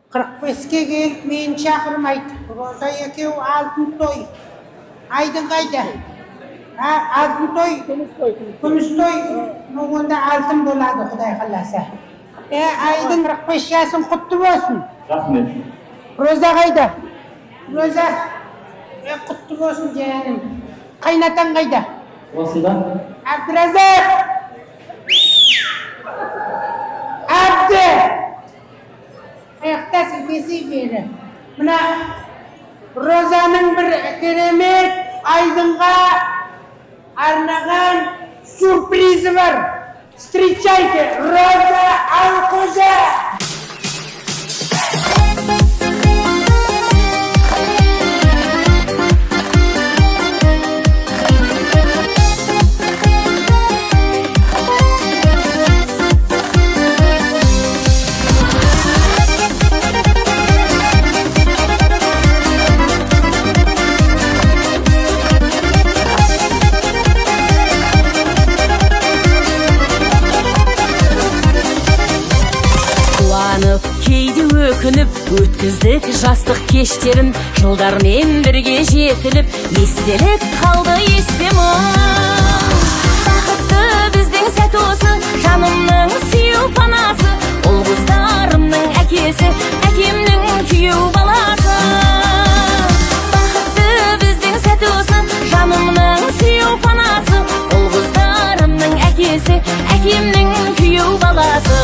45-ке келіп мені шақырмайды. Роза екеу алтын той. Айдың қайда? Алтын той? Күміс той. Онда алтын болады, Құдай қаласа. Айдың 45 жасың құтты болсын. Рахмет. Роза қайда? Роза, құтты болсын жаным. Қайнатан қайда? Осында? Абдыразақ! Абды! Аяқтасы бесі бері. Мына Розаның бір керемет Айдынға арнаған сюрпризі бар. Встречайте, Роза Алқожа! Кейде өкініп өткіздік жастық кештерін, жылдармен бірге жетіліп естелік қалды естемін. Бақытты біздің сәт осы, жанымның сүйеу панасы, ұл қыздарымның әкесі, әкемнің күйеу баласы. Бақытты біздің сәт осы, жанымның сүйеу панасы, ұл қыздарымның әкесі, әкемнің күйеу баласы.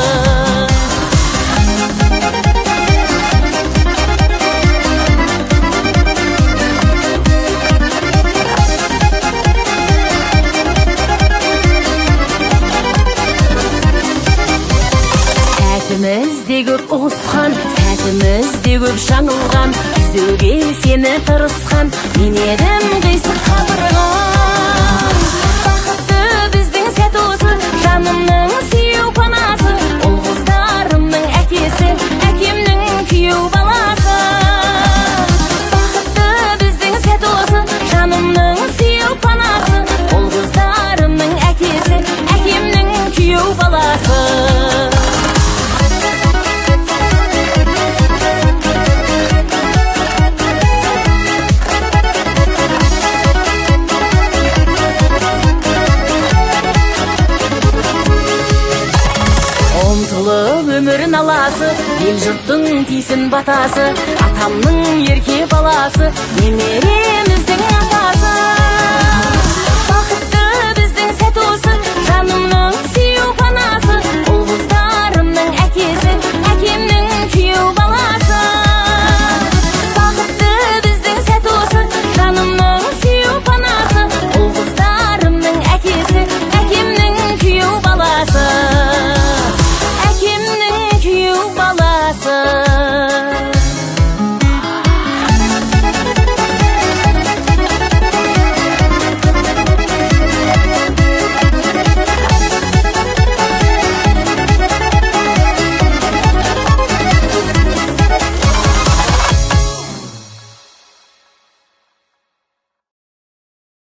Сәтімізде көп ұғысқан, сәтімізде көп жаңылған, түзеуге сені тырысқан, мен едім қисық қабырған. Бақытты біздің сәт осы, жанымның сүйеу панасы, ұл қыздарымның әкесі, әкемнің күйеу баласы. Бақытты біздің сәт осы, жанымның сүйеу панасы, ұл қыздарымның әкесі, әкемнің күйеу баласы. Өмірін аласы, ел жұрттың тисін батасы, атамның ерке баласы, немереміздің атасы. Бақытты біздің сәт осы, жанымның сүйеу панасы, ұл қыздарымның әкесі,